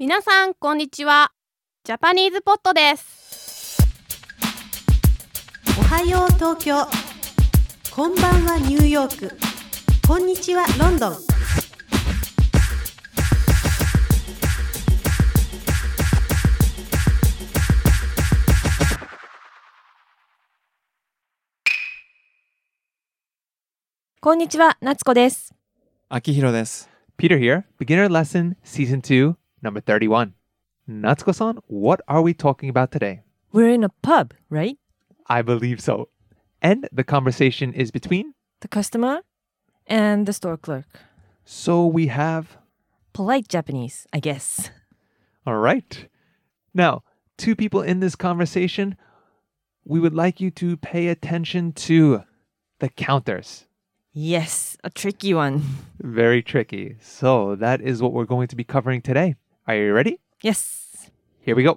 皆さんこんにちは。ジャパニーズポットです。 おはよう東京、こんばんはニューヨーク、こんにちはロンドン。 こんにちは、夏子です。 秋広です。 Peter here, beginner lesson season 2, number 31. Natsuko-san, what are we talking about today? We're in a pub, right? I believe so. And the conversation is between? The customer and the store clerk. So we have... Polite Japanese, I guess. All right. Now, two people in this conversation, we would like you to pay attention to the counters. Yes, a tricky one. Very tricky. So that is what we're going to be covering today. Are you ready? Yes. Here we go.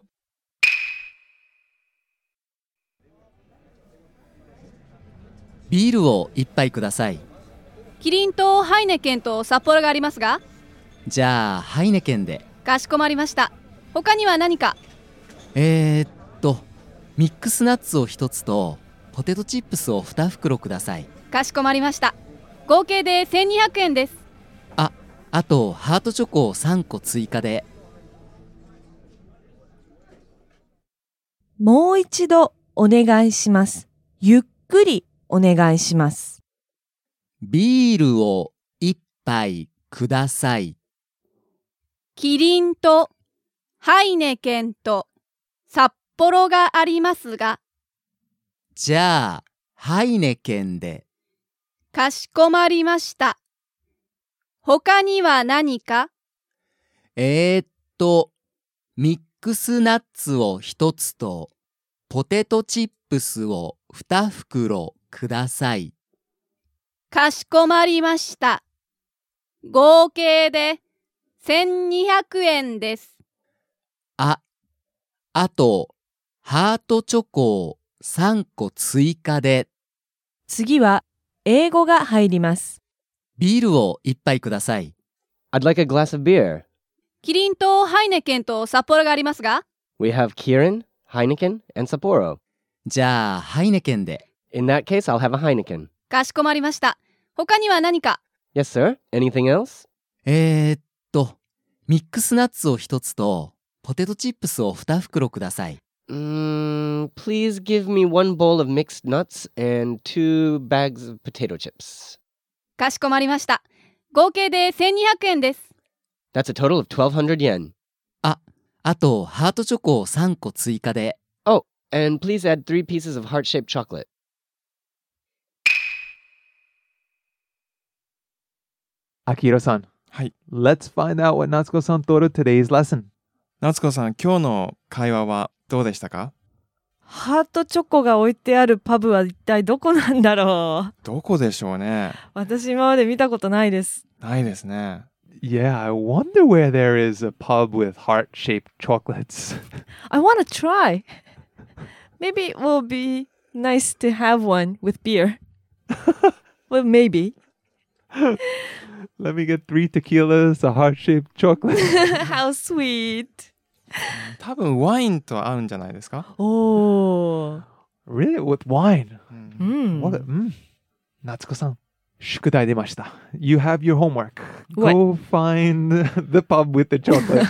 ビールを一杯ください。 キリンとハイネケンと札幌がありますが。 じゃあハイネケンで。 かしこまりました。他には何か。 ミックスナッツを一つとポテトチップスを2袋ください。 かしこまりました。合計で1200円です。 あとハートチョコを3個追加で。 もう一度お願いします。ゆっくりお願いします。 ビールを一杯ください。 キリンとハイネケンと札幌がありますが。 じゃあハイネケンで。 かしこまりました。他には何か？ ミックスナッツを一つとポテトチップスを2袋ください。 かしこまりました。合計で1200円です。 あとハートチョコを3個追加で。 次は英語が入ります。 ビールを一杯ください。 I'd like a glass of beer. キリンとハイネケンと札幌がありますが。 We have Kirin, Heineken, and Sapporo. じゃあハイネケンで。 In that case, I'll have a Heineken. かしこまりました。他には何か？ Yes, sir. Anything else? ミックスナッツを一つとポテトチップスを2袋ください。 Please give me one bowl of mixed nuts and 2 bags of potato chips. かしこまりました。合計で1200円です。 That's a total of 1,200 yen. あとハートチョコを3個追加で。 Oh, and please add 3 pieces of heart-shaped chocolate. Akihiro-san. はい。 Let's find out what Natsuko-san thought of today's lesson. 夏子さん、今日の会話はどうでしたか？ ハートチョコが置いてあるパブは一体どこなんだろう。 どこでしょうね。 私今まで見たことないです。 ないですね。 Yeah, I wonder where there is a pub with heart-shaped chocolates. I want to try. Maybe it will be nice to have one with beer. Well, maybe. Let me get 3 tequilas, a heart-shaped chocolate. How sweet. 多分ワインと合うんじゃないですか？ おー。 Really? With wine? うん。 Natsuko-san, 宿題出ました。You have your homework. What? Go find the pub with the chocolate.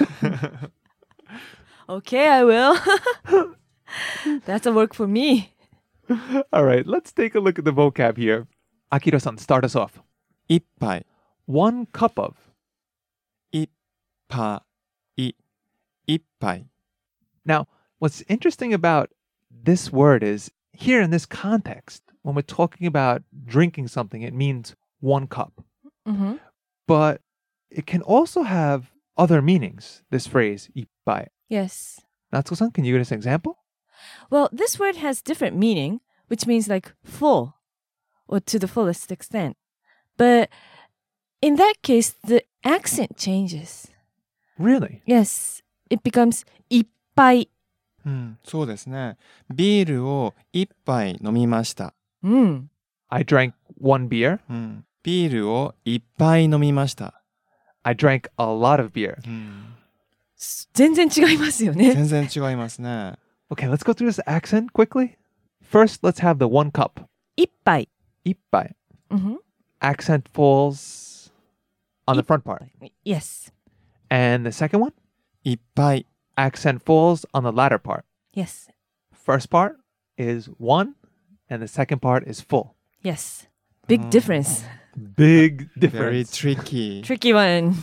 Okay, I will. That's a work for me. All right, let's take a look at the vocab here. Akira-san, start us off. 一杯、 1 cup of. 一杯、一杯。 Now, what's interesting about this word is here in this context, when we're talking about drinking something, it means 1 cup. Mm-hmm. But it can also have other meanings, this phrase, 一杯. Yes. Natsuko-san, can you give us an example? Well, this word has different meaning, which means like full or to the fullest extent. But in that case, the accent changes. Really? Yes. It becomes いっぱい。 そうですね。ビールを一杯飲みました。 I drank 1 beer. ビールをいっぱい飲みました。 I drank a lot of beer. 全然違いますよね。 全然違いますね。 Okay, let's go through this accent quickly. First, let's have the 1 cup. 一杯。 Ippai. うんふん Accent falls on the front part. Yes. And the second one, いっぱい。 accent falls on the latter part. Yes. First part is 1, and the second part is full. Yes. Big difference. Big Very difference. tricky. Tricky one.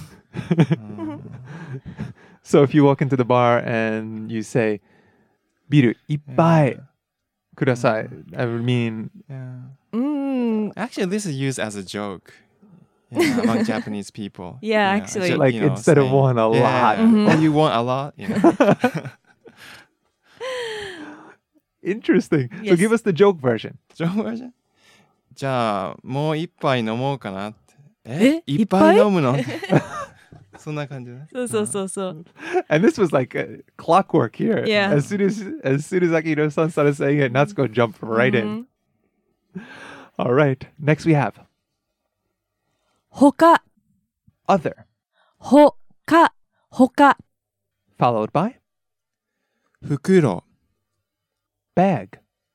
So if you walk into the bar and you say, "Biru ippai kudasai," I would mean, Yeah. Mm, Actually, this is used as a joke, among Japanese people. Yeah, actually. ju- Like, instead of one, a lot. Oh, you want a lot? interesting. So Yes. give us the joke version. ジョーバージョンじゃあ、もう一杯飲もうかなって。 いっいっぱぱいい飲むのそんな感じね。 そうそうそうそう。 And this was like clockwork here. Yeah. As soon as Akira-san started saying it, Natsuko jumped right in. All right. Next we have 他、 other, 他、他、 followed by 袋、 bag,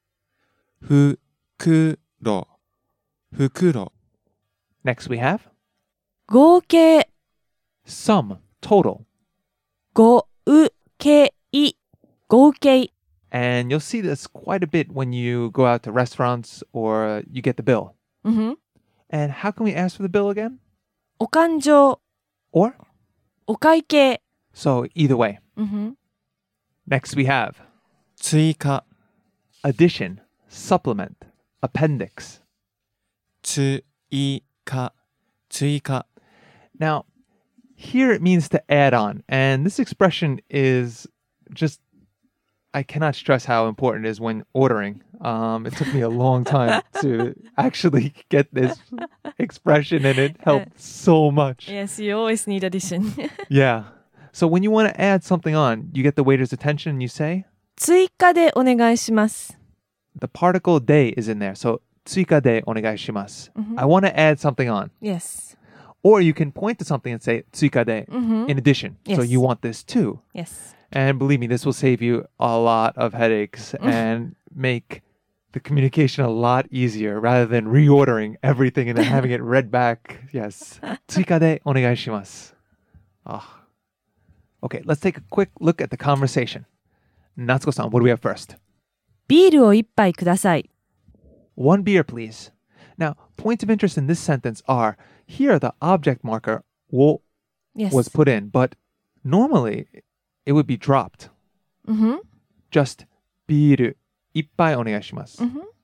袋、袋、 next we have 合計、 sum, total. 合計、合計。 And you'll see this quite a bit when you go out to restaurants or you get the bill. うんふん And how can we ask for the bill again? お勘定、 Or? お会計。 So either way. うんふん Next we have 追加、 addition, supplement, appendix. 追加、追加。 Now, here it means to add on. And this expression is just, I cannot stress how important it is when ordering. It took me a long time to actually get this expression, and it helped so much. Yes, you always need addition. Yeah. So when you want to add something on, you get the waiter's attention and you say, 追加でお願いします。 the particle de is in there. So, 追加でお願いします. I want to add something on. Yes. Or you can point to something and say, 追加で in addition. So Yes. you want this too. Yes. And believe me, this will save you a lot of headaches and make the communication a lot easier rather than reordering everything and then having it read back. Yes. 追加でお願いします. Ah. Okay, let's take a quick look at the conversation. Natsuko-san, what do we have first? ビールを一杯ください。 One beer, please. Now, points of interest in this sentence are here the object marker wo Yes. was put in, but normally it would be dropped. うんふん Just ビール一杯お願いします.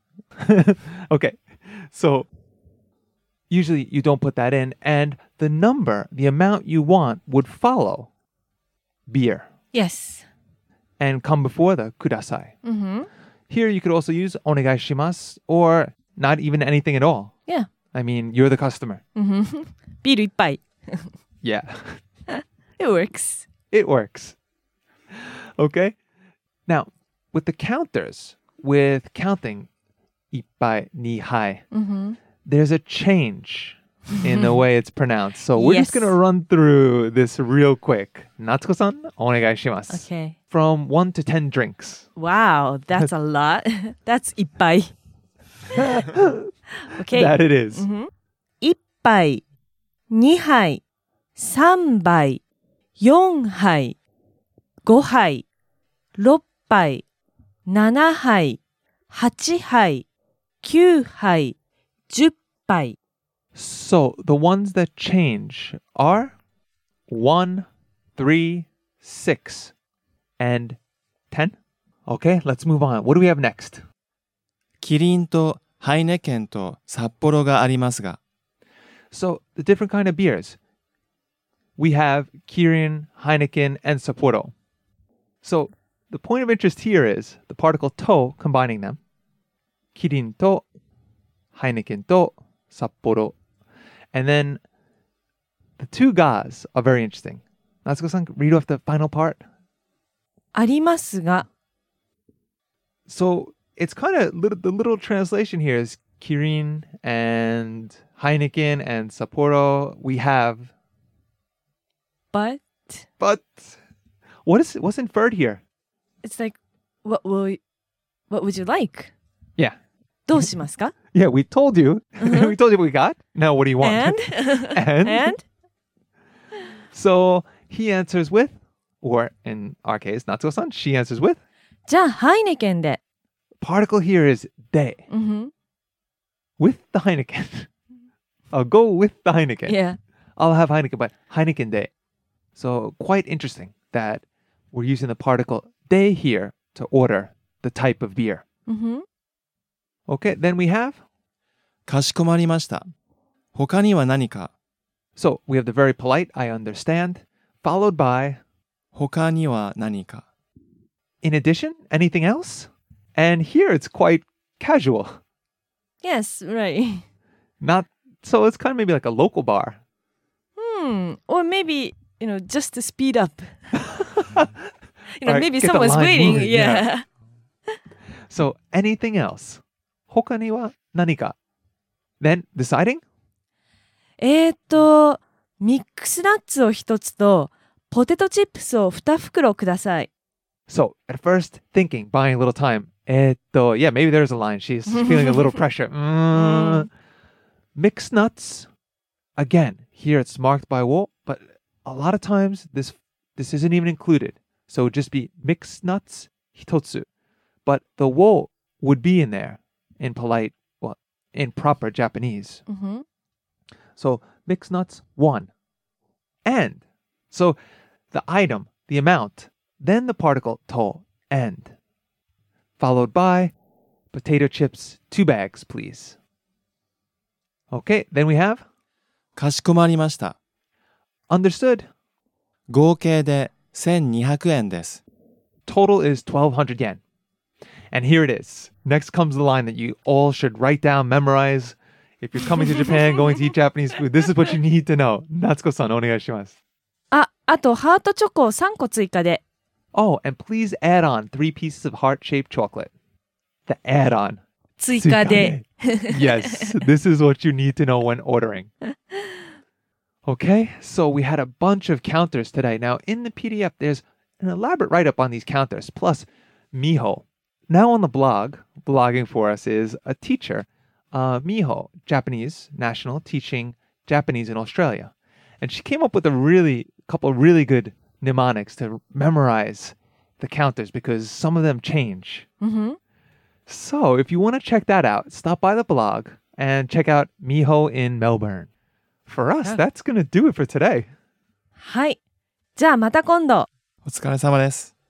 Okay, so usually you don't put that in, and the number, the amount you want, would follow beer Yes. and come before the kudasai. うんふん Here you could also use お願いします or not even anything at all. Yeah. I mean, you're the customer. うんふんビール一杯。 Yeah, It works. it works. Okay. Now, with the counters, with counting 一杯、二杯, there's a change in the way it's pronounced. So we're just Yes. going to run through this real quick. Natsuko-san, お願いします. Okay. From 1 to 10 drinks. Wow, that's a lot. That's 一杯。Okay. That it is. 一杯、二杯、三杯、四杯、五杯、六杯、七杯、八杯、九杯、十杯。 So the ones that change are 1, 3, 6, and 10. Okay, let's move on. What do we have next? キリンとハイネケンと札幌がありますが、 So the different kind of beers. We have Kirin, Heineken, and Sapporo. So the point of interest here is the particle to combining them. Kirin to, Heineken to, Sapporo. And then the two gas are very interesting. Natsuko-san, read off the final part. ありますが、 So it's kind of the little translation here is Kirin and Heineken and Sapporo. We have, but but What's inferred here? It's like, what would you like? Yeah. どうしますか? Yeah, we told you. We told you what we got. Now what do you want? And? And? So he answers with, or in our case, Natsuko-san, she answers with. じゃあ、ハイネケンで。 Particle here is de. With the Heineken. I'll go with the Heineken. Yeah. I'll have Heineken, but Heineken de. So quite interesting that we're using the particle de here to order the type of beer. Okay, then we have. かしこまりました。他には何か So we have the very polite, I understand, followed by. 他には何か In addition, anything else? And here it's quite casual. Yes, right. Not so it's kind of maybe like a local bar. Or maybe, just to speed up. All right, maybe get the someone's line waiting. moving, Yeah. So anything else? 他には何か? Then deciding? ミックスナッツを一つと、ポテトチップスを2袋ください。 So at first thinking, buying a little time. Yeah, maybe there's a line. She's feeling a little pressure. Mixed nuts. Again, here it's marked by wo, but a lot of times this isn't even included. So it would just be mixed nuts hitotsu. But the wo would be in there in polite, well, in proper Japanese. So mixed nuts, 1. And. So the item, the amount, then the particle to, and. Followed by potato chips, 2 bags, please. Okay, then we have. かしこまりました。 Understood. 合計で1200円です。 Total is 1,200 yen. And here it is. Next comes the line that you all should write down, memorize. If you're coming to Japan, going to eat Japanese food, this is what you need to know. Natsuko-san, お願いします。 あとハートチョコ3個追加で。 Oh, and please add on 3 pieces of heart-shaped chocolate. The add-on. 追加で。 Yes, this is what you need to know when ordering. Okay, so we had a bunch of counters today. Now, in the PDF, there's an elaborate write-up on these counters, plus Miho. Now on the blog, blogging for us is a teacher, Miho, Japanese national, teaching Japanese in Australia. And she came up with a couple really good mnemonics to memorize the counters because some of them change. So if you want to check that out, stop by the blog and check out Miho in Melbourne. For us, that's going to do it for today. はい。じゃあまた今度。 お疲れ様です。